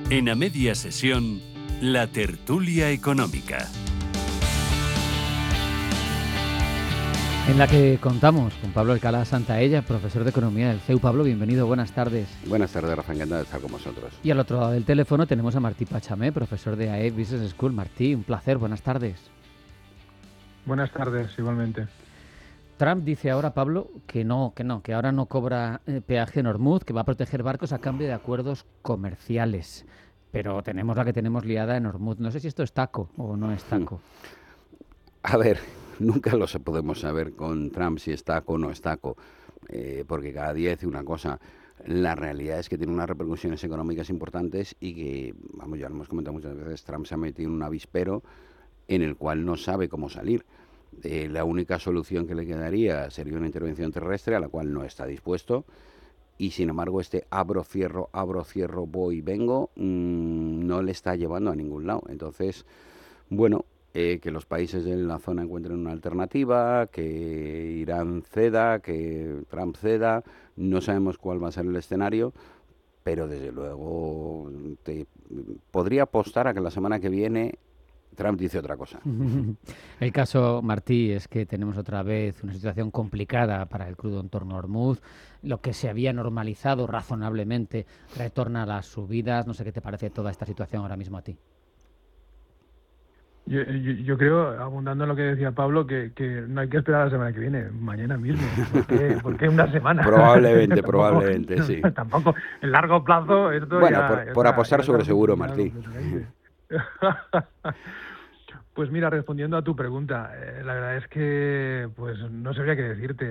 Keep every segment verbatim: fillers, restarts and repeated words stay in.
En A Media Sesión, la tertulia económica. En la que contamos con Pablo Alcalá Santaella, profesor de Economía del C E U. Pablo, bienvenido, buenas tardes. Buenas tardes, Rafa, encantado de estar con vosotros. Y al otro lado del teléfono tenemos a Martí Pachamé, profesor de A E Business School. Martí, un placer, buenas tardes. Buenas tardes, igualmente. Trump dice ahora, Pablo, que no, que no, que ahora no cobra eh, peaje en Hormuz, que va a proteger barcos a cambio de acuerdos comerciales. Pero tenemos la que tenemos liada en Hormuz. No sé si esto es taco o no es taco. A ver, nunca lo podemos saber con Trump si es taco o no es taco, eh, porque cada día dice una cosa. La realidad es que tiene unas repercusiones económicas importantes y que, vamos, ya lo hemos comentado muchas veces, Trump se ha metido en un avispero en el cual no sabe cómo salir. Eh, la única solución que le quedaría sería una intervención terrestre a la cual no está dispuesto y sin embargo este abro, cierro, abro, cierro, voy, vengo mmm, no le está llevando a ningún lado. Entonces, bueno, eh, que los países de la zona encuentren una alternativa, que Irán ceda, que Trump ceda, no sabemos cuál va a ser el escenario, pero desde luego te podría apostar a que la semana que viene Trump dice otra cosa. El caso, Martí, es que tenemos otra vez una situación complicada para el crudo en torno a Hormuz. Lo que se había normalizado razonablemente retorna a las subidas. No sé qué te parece toda esta situación ahora mismo a ti. Yo, yo, yo creo, abundando en lo que decía Pablo, que, que no hay que esperar a la semana que viene, mañana mismo. ¿Por qué, ¿por qué una semana? Probablemente, tampoco, probablemente, sí. Tampoco, en largo plazo esto bueno, ya... por, ya por está, apostar ya sobre está seguro, Martí. Pues mira, respondiendo a tu pregunta, eh, la verdad es que pues no sabría qué decirte.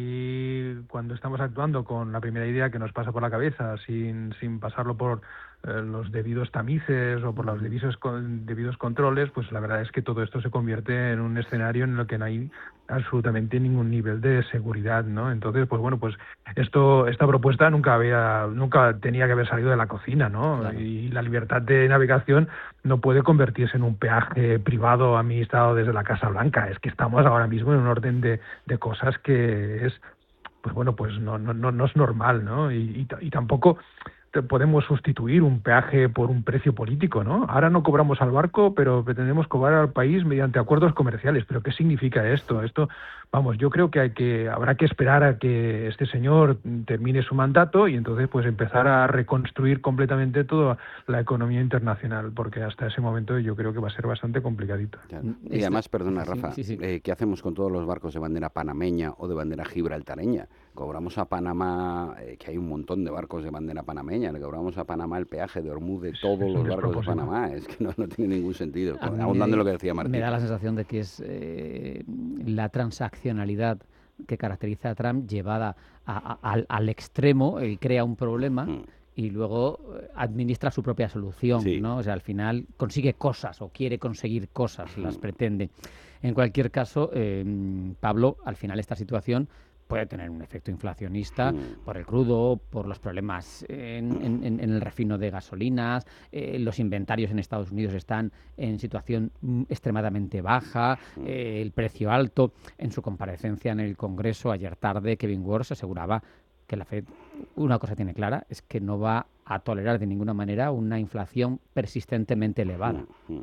Aquí, cuando estamos actuando con la primera idea que nos pasa por la cabeza, sin, sin pasarlo por eh, los debidos tamices o por los debidos, con, debidos controles, pues la verdad es que todo esto se convierte en un escenario en el que no hay absolutamente ningún nivel de seguridad, ¿no? Entonces, pues bueno, pues esto, esta propuesta nunca había, nunca tenía que haber salido de la cocina, ¿no? Claro. Y la libertad de navegación no puede convertirse en un peaje privado administrado desde la Casa Blanca. Es que estamos ahora mismo en un orden de, de cosas que es, pues bueno, pues no, no, no, no es normal, ¿no? Y, y, y tampoco podemos sustituir un peaje por un precio político, ¿no? Ahora no cobramos al barco, pero pretendemos cobrar al país mediante acuerdos comerciales. ¿Pero qué significa esto? Esto, vamos, yo creo que hay que habrá que esperar a que este señor termine su mandato y entonces pues empezar a reconstruir completamente toda la economía internacional, porque hasta ese momento yo creo que va a ser bastante complicadito. Claro. Y además, perdona, Rafa, sí, sí, sí. Eh, ¿qué hacemos con todos los barcos de bandera panameña o de bandera gibraltareña? Cobramos a Panamá, eh, que hay un montón de barcos de bandera panameña, le cobramos a Panamá el peaje de Hormuz de todos Es los barcos de Panamá. Es que no, no tiene ningún sentido. Abundando en lo que decía Martín. Me da la sensación de que es eh, la transaccionalidad que caracteriza a Trump llevada a, a, al, al extremo y crea un problema mm. y luego administra su propia solución, sí. ¿no? O sea, al final consigue cosas o quiere conseguir cosas, mm. las pretende. En cualquier caso, eh, Pablo, al final esta situación puede tener un efecto inflacionista mm. por el crudo, por los problemas en, en, en el refino de gasolinas, eh, los inventarios en Estados Unidos están en situación extremadamente baja, eh, el precio alto. En su comparecencia en el Congreso ayer tarde, Kevin Warsh aseguraba que la Fed, una cosa tiene clara, es que no va a tolerar de ninguna manera una inflación persistentemente elevada.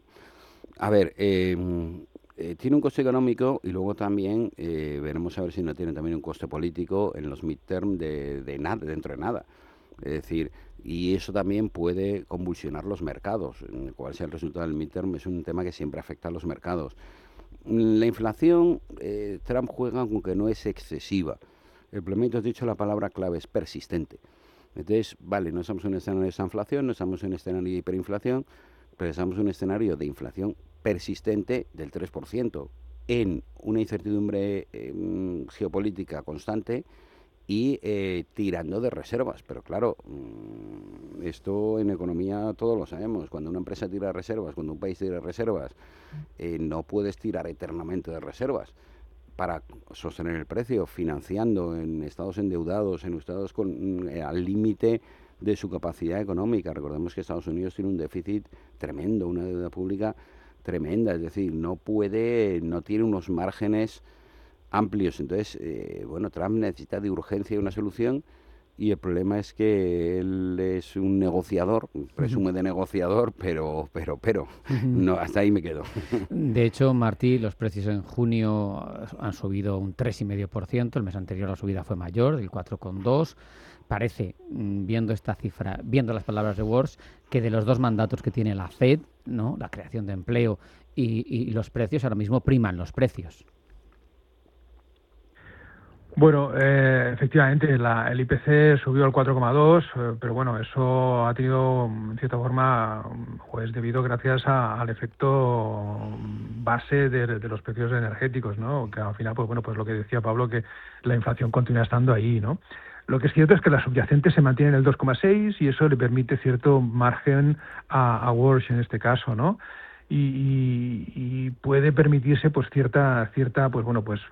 A ver, eh... Eh, tiene un coste económico y luego también eh, veremos a ver si no tiene también un coste político en los midterm de, de nada, dentro de nada. Es decir, y eso también puede convulsionar los mercados. Cuál sea el resultado del midterm es un tema que siempre afecta a los mercados. La inflación, eh, Trump juega aunque no es excesiva. El problema, tú has dicho la palabra clave, es persistente. Entonces, vale, no estamos en un escenario de desinflación, no estamos en un escenario de hiperinflación, pero estamos en un escenario de inflación persistente del tres por ciento en una incertidumbre eh, geopolítica constante y eh, tirando de reservas. Pero claro, mmm, esto en economía todos lo sabemos. Cuando una empresa tira de reservas, cuando un país tira de reservas, eh, no puedes tirar eternamente de reservas para sostener el precio, financiando en estados endeudados, en estados con, eh, al límite de su capacidad económica. Recordemos que Estados Unidos tiene un déficit tremendo, una deuda pública tremenda, es decir, no puede, no tiene unos márgenes amplios. Entonces, eh, bueno, Trump necesita de urgencia una solución y el problema es que él es un negociador, presume de negociador, pero, pero, pero, no, hasta ahí me quedo. De hecho, Martí, los precios en junio han subido un tres coma cinco por ciento, el mes anterior la subida fue mayor, del cuatro coma dos por ciento. Parece, viendo esta cifra, viendo las palabras de Wars, que de los dos mandatos que tiene la Fed, ¿no?, la creación de empleo y, y los precios, ahora mismo priman los precios. Bueno, eh, efectivamente, la, el I P C subió al cuatro coma dos, eh, pero bueno, eso ha tenido, en cierta forma, pues debido gracias a, al efecto base de, de los precios energéticos, ¿no? Que al final, pues bueno, pues lo que decía Pablo, que la inflación continúa estando ahí, ¿no? Lo que es cierto es que la subyacente se mantiene en el dos coma seis y eso le permite cierto margen a, a Walsh en este caso, ¿no? Y, y, y puede permitirse pues cierta cierta pues bueno pues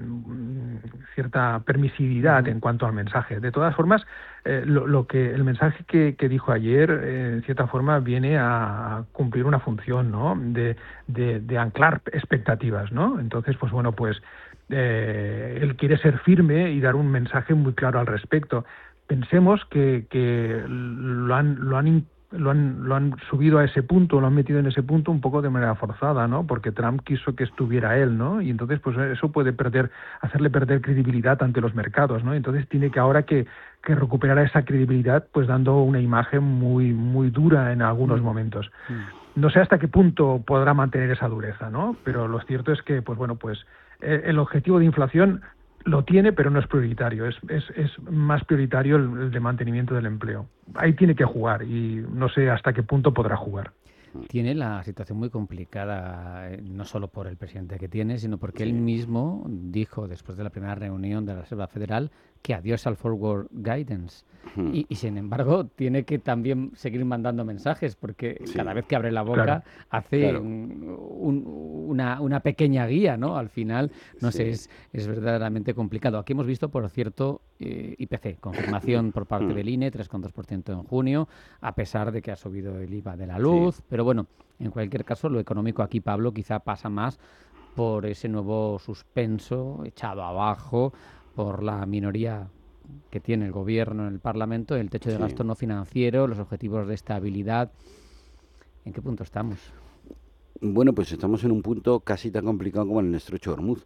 cierta permisividad en cuanto al mensaje. De todas formas, eh, lo, lo que el mensaje que, que dijo ayer eh, en cierta forma viene a cumplir una función, ¿no?, de, de, de anclar expectativas, ¿no? Entonces, pues bueno, pues eh, él quiere ser firme y dar un mensaje muy claro al respecto. Pensemos que, que lo han lo han Lo han, lo han subido a ese punto, lo han metido en ese punto un poco de manera forzada, ¿no? Porque Trump quiso que estuviera él, ¿no? Y entonces, pues eso puede perder, hacerle perder credibilidad ante los mercados, ¿no? Entonces tiene que ahora que, que recuperar esa credibilidad, pues dando una imagen muy, muy dura en algunos mm. momentos. Mm. No sé hasta qué punto podrá mantener esa dureza, ¿no? Pero lo cierto es que, pues bueno, pues el objetivo de inflación lo tiene, pero no es prioritario. Es, es, es más prioritario el, el de mantenimiento del empleo. Ahí tiene que jugar y no sé hasta qué punto podrá jugar. Tiene la situación muy complicada, no solo por el presidente que tiene, sino porque sí. él mismo dijo después de la primera reunión de la Reserva Federal que adiós al forward guidance. Hmm. Y, y sin embargo tiene que también seguir mandando mensajes porque sí. cada vez que abre la boca claro. hace claro. Un, un, una, una pequeña guía, ¿no? Al final, no sí. sé, es, es verdaderamente complicado. Aquí hemos visto, por cierto, eh, I P C, confirmación por parte del I N E, tres coma dos por ciento en junio, a pesar de que ha subido el I V A de la luz, sí. pero bueno, en cualquier caso, lo económico aquí, Pablo, quizá pasa más por ese nuevo suspenso echado abajo por la minoría que tiene el gobierno en el Parlamento, el techo de sí. gasto no financiero, los objetivos de estabilidad. ¿En qué punto estamos? Bueno, pues estamos en un punto casi tan complicado como en el estrecho de Hormuz,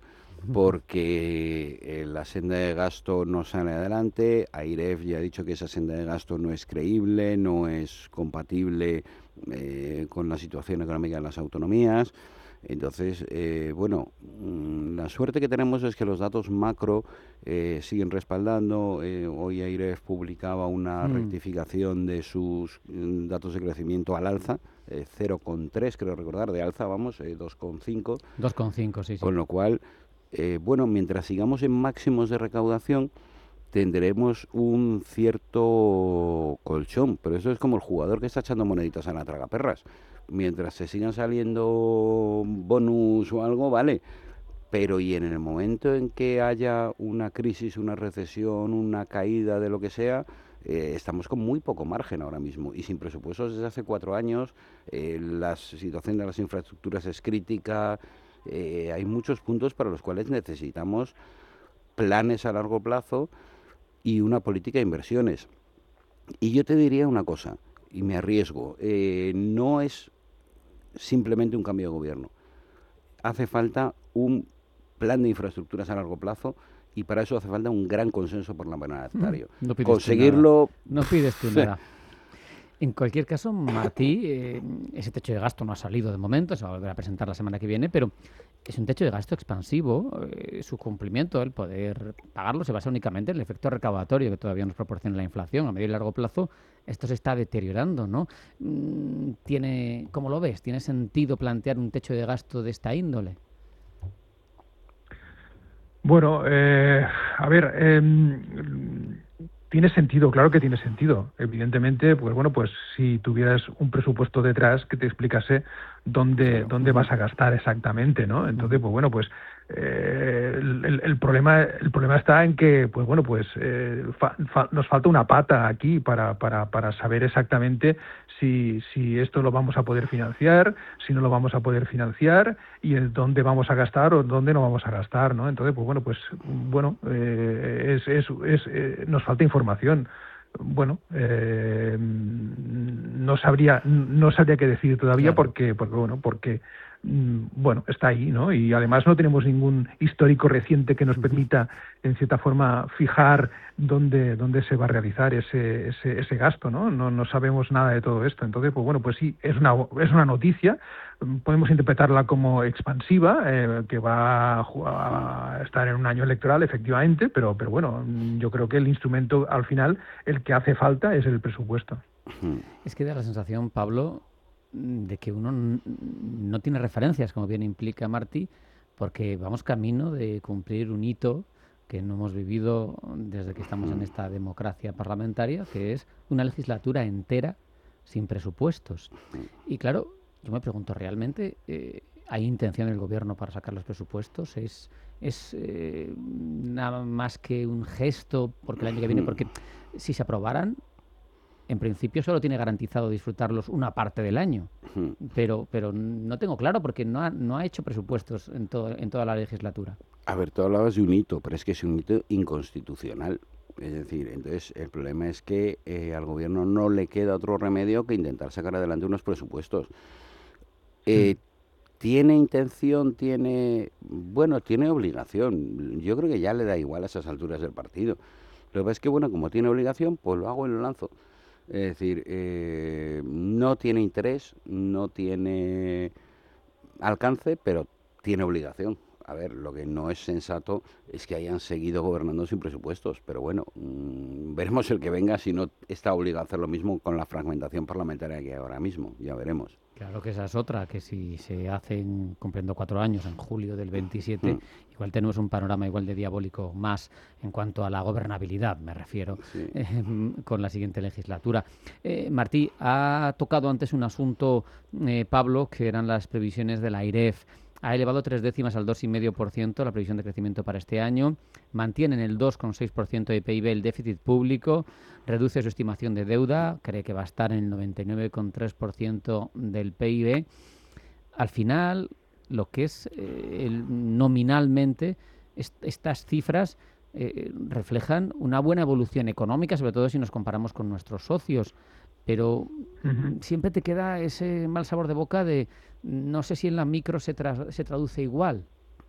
porque eh, la senda de gasto no sale adelante. AIREF ya ha dicho que esa senda de gasto no es creíble, no es compatible eh, con la situación económica de las autonomías. Entonces, eh, bueno, la suerte que tenemos es que los datos macro eh, siguen respaldando. Eh, hoy AIREF publicaba una mm. rectificación de sus datos de crecimiento al alza, eh, cero coma tres, creo recordar, de alza, vamos, eh, dos coma cinco. dos coma cinco, sí, sí. Con lo cual, eh, bueno, mientras sigamos en máximos de recaudación, tendremos un cierto colchón, pero eso es como el jugador que está echando moneditas a la tragaperras. Mientras se sigan saliendo bonus o algo, vale, pero y en el momento en que haya una crisis, una recesión, una caída de lo que sea, eh, estamos con muy poco margen ahora mismo y sin presupuestos desde hace cuatro años, eh, la situación de las infraestructuras es crítica, eh, hay muchos puntos para los cuales necesitamos planes a largo plazo y una política de inversiones. Y yo te diría una cosa, y me arriesgo, eh, no es simplemente un cambio de gobierno. Hace falta un plan de infraestructuras a largo plazo y para eso hace falta un gran consenso parlamentario. No pides Conseguirlo... Tú nada. No pides tú nada. En cualquier caso, Martí, eh, ese techo de gasto no ha salido de momento, se va a volver a presentar la semana que viene, pero es un techo de gasto expansivo. Eh, su cumplimiento, el poder pagarlo, se basa únicamente en el efecto recaudatorio que todavía nos proporciona la inflación. A medio y largo plazo, esto se está deteriorando, ¿no? Tiene, ¿cómo lo ves? ¿Tiene sentido plantear un techo de gasto de esta índole? Bueno, eh, a ver... Eh, Tiene sentido, claro que tiene sentido. Evidentemente, pues bueno, pues si tuvieras un presupuesto detrás que te explicase dónde, claro. dónde vas a gastar exactamente, ¿no? Entonces, pues bueno, pues Eh, el, el, el problema el problema está en que pues bueno pues eh, fa, fa, nos falta una pata aquí para para para saber exactamente si si esto lo vamos a poder financiar, si no lo vamos a poder financiar y en dónde vamos a gastar o dónde no vamos a gastar, ¿no? Entonces pues bueno pues bueno eh, es, es, es eh, nos falta información. Bueno, eh, no sabría no sabría qué decir todavía, claro. porque porque bueno porque bueno, está ahí, ¿no? Y además no tenemos ningún histórico reciente que nos permita, en cierta forma, fijar dónde dónde se va a realizar ese ese, ese gasto, ¿no? ¿no? No sabemos nada de todo esto. Entonces, pues bueno, pues sí, es una es una noticia. Podemos interpretarla como expansiva, eh, que va a, a estar en un año electoral, efectivamente, pero pero bueno, yo creo que el instrumento, al final, el que hace falta es el presupuesto. Es que da la sensación, Pablo, de que uno no tiene referencias, como bien implica Martí, porque vamos camino de cumplir un hito que no hemos vivido desde que estamos en esta democracia parlamentaria, que es una legislatura entera sin presupuestos. Y claro, yo me pregunto, ¿realmente eh, hay intención del gobierno para sacar los presupuestos? ¿Es, es eh, nada más que un gesto porque el año que viene? Porque si se aprobaran, en principio solo tiene garantizado disfrutarlos una parte del año, pero pero no tengo claro porque no ha, no ha hecho presupuestos en, todo, en toda la legislatura. A ver, tú hablabas de un hito, pero es que es un hito inconstitucional. Es decir, entonces el problema es que eh, al gobierno no le queda otro remedio que intentar sacar adelante unos presupuestos. Eh, ¿Tiene intención? Tiene, bueno, tiene obligación. Yo creo que ya le da igual a esas alturas del partido. Lo que pasa es que, bueno, como tiene obligación, pues lo hago y lo lanzo. Es decir, eh, no tiene interés, no tiene alcance, pero tiene obligación. A ver, lo que no es sensato es que hayan seguido gobernando sin presupuestos, pero bueno, mmm, veremos el que venga si no está obligado a hacer lo mismo con la fragmentación parlamentaria que hay ahora mismo, ya veremos. Claro que esa es otra, que si se hacen cumpliendo cuatro años en julio del veintisiete, mm. igual tenemos un panorama igual de diabólico más en cuanto a la gobernabilidad, me refiero, sí. eh, con la siguiente legislatura. Eh, Martí, ha tocado antes un asunto, eh, Pablo, que eran las previsiones de la AIREF. Ha elevado tres décimas al dos coma cinco por ciento la previsión de crecimiento para este año, mantiene en el dos coma seis por ciento de P I B el déficit público, reduce su estimación de deuda, cree que va a estar en el noventa y nueve coma tres por ciento del P I B. Al final, lo que es eh, el, nominalmente, est estas cifras eh, reflejan una buena evolución económica, sobre todo si nos comparamos con nuestros socios. Pero uh-huh. siempre te queda ese mal sabor de boca de no sé si en la micro se, tra se traduce igual.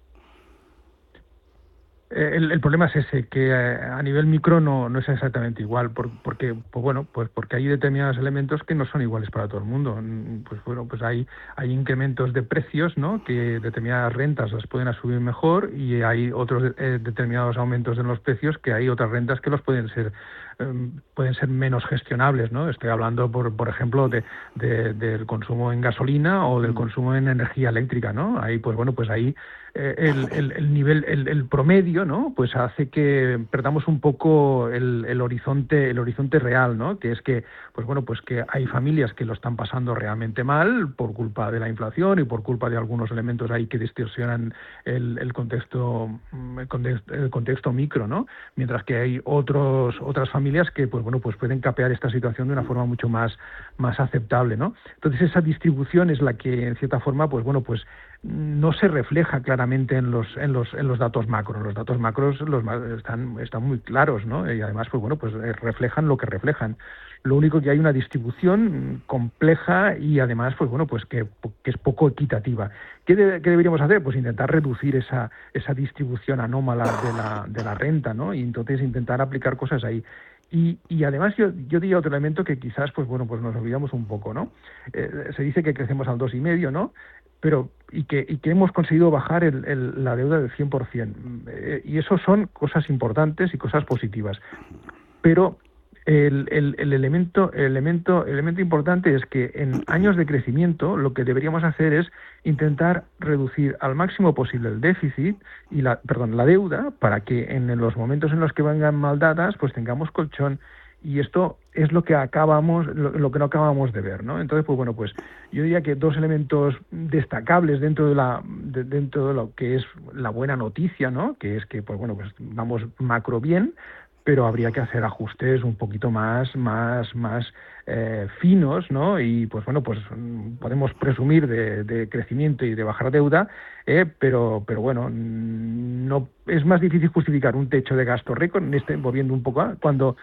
El, el problema es ese, que a nivel micro no, no es exactamente igual, por, porque pues bueno, pues porque hay determinados elementos que no son iguales para todo el mundo. Pues bueno, pues hay hay incrementos de precios, ¿no? Que determinadas rentas las pueden subir mejor y hay otros eh, determinados aumentos en los precios que hay otras rentas que los pueden ser eh, pueden ser menos gestionables, ¿no? Estoy hablando por por ejemplo de, de del consumo en gasolina o del consumo en energía eléctrica, ¿no? Ahí pues bueno, pues ahí eh, el, el el nivel el, el promedio, ¿no? Pues hace que perdamos un poco el, el horizonte el horizonte real, ¿no? Que es que pues bueno, pues que hay familias que lo están pasando realmente mal por culpa de la inflación y por culpa de algunos elementos ahí que distorsionan el, el contexto el contexto, el contexto micro, ¿no? Mientras que hay otros otras familias que pues bueno, pues pueden capear esta situación de una forma mucho más más aceptable, ¿no? Entonces esa distribución es la que en cierta forma pues bueno, pues no se refleja claramente en los en los en los datos macros. Los datos macros los están están muy claros, ¿no? Y además pues bueno, pues reflejan lo que reflejan. Lo único que hay una distribución compleja y además pues bueno, pues que, que es poco equitativa. ¿Qué, de, ¿Qué deberíamos hacer? Pues intentar reducir esa esa distribución anómala de la de la renta, ¿no? Y entonces intentar aplicar cosas ahí. Y, y además yo, yo diría otro elemento que quizás pues bueno, pues nos olvidamos un poco, ¿no? Eh, se dice que crecemos al dos y medio, ¿no? Pero y que y que hemos conseguido bajar el, el, la deuda del cien por ciento. Eh, y eso son cosas importantes y cosas positivas. Pero el, el, el elemento el elemento el elemento importante es que en años de crecimiento lo que deberíamos hacer es intentar reducir al máximo posible el déficit y la perdón la deuda para que en los momentos en los que vengan mal dadas pues tengamos colchón. Y esto es lo que acabamos, lo, lo que no acabamos de ver, ¿no? Entonces, pues bueno, pues yo diría que dos elementos destacables dentro de la de, dentro de lo que es la buena noticia, ¿no? Que es que, pues bueno, pues vamos macro bien, pero habría que hacer ajustes un poquito más más más eh, finos, ¿no? Y pues bueno, pues podemos presumir de, de crecimiento y de bajar deuda, eh, pero pero bueno, no es más difícil justificar un techo de gasto récord, en este, volviendo un poco a cuando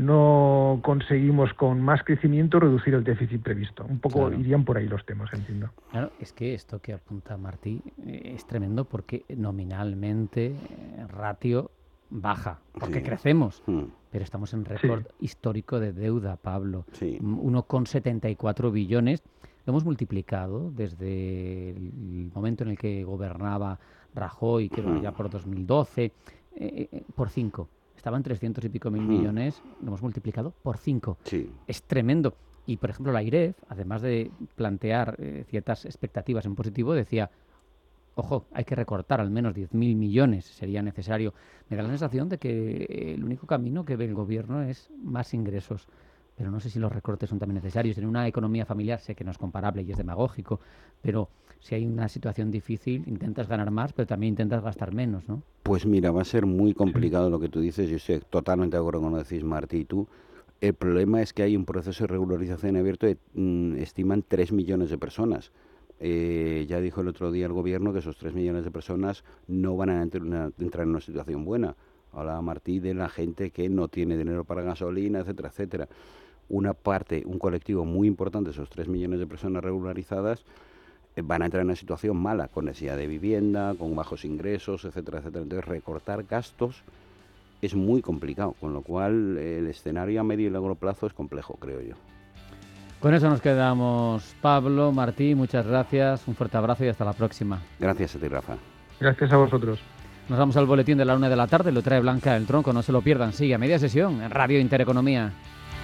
no conseguimos con más crecimiento reducir el déficit previsto. Un poco claro. Irían por ahí los temas, entiendo. Claro, es que esto que apunta Martí eh, es tremendo porque nominalmente eh, ratio baja, porque sí. crecemos, mm. pero estamos en récord sí. histórico de deuda, Pablo. Sí. uno coma setenta y cuatro billones. Lo hemos multiplicado desde el momento en el que gobernaba Rajoy, que era ya por dos mil doce, eh, eh, por cinco. Estaban trescientos y pico mil mm. millones, lo hemos multiplicado por cinco. Sí. Es tremendo. Y, por ejemplo, la I R E F, además de plantear eh, ciertas expectativas en positivo, decía, ojo, hay que recortar al menos diez mil millones, sería necesario. Me da la sensación de que el único camino que ve el gobierno es más ingresos, pero no sé si los recortes son también necesarios. En una economía familiar sé que no es comparable y es demagógico, pero si hay una situación difícil, intentas ganar más, pero también intentas gastar menos, ¿no? Pues mira, va a ser muy complicado lo que tú dices. Yo estoy totalmente de acuerdo con lo que decís, Martí, y tú. El problema es que hay un proceso de regularización abierto de, mmm, estiman tres millones de personas. Eh, ya dijo el otro día el gobierno que esos tres millones de personas no van a entrar, una, entrar en una situación buena. Hablaba Martí de la gente que no tiene dinero para gasolina, etcétera, etcétera. Una parte, un colectivo muy importante, esos tres millones de personas regularizadas, eh, van a entrar en una situación mala, con necesidad de vivienda, con bajos ingresos, etcétera, etcétera. Entonces, recortar gastos es muy complicado, con lo cual el escenario a medio y largo plazo es complejo, creo yo. Con eso nos quedamos. Pablo, Martí, muchas gracias, un fuerte abrazo y hasta la próxima. Gracias a ti, Rafa. Gracias a vosotros. Nos vamos al boletín de la una de la tarde, lo trae Blanca del Tronco, no se lo pierdan, sigue a media sesión en Radio Intereconomía.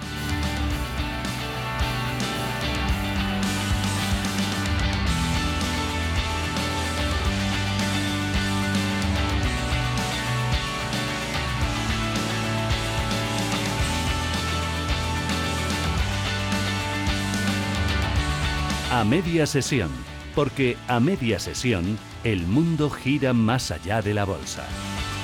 A media sesión, porque a media sesión el mundo gira más allá de la bolsa.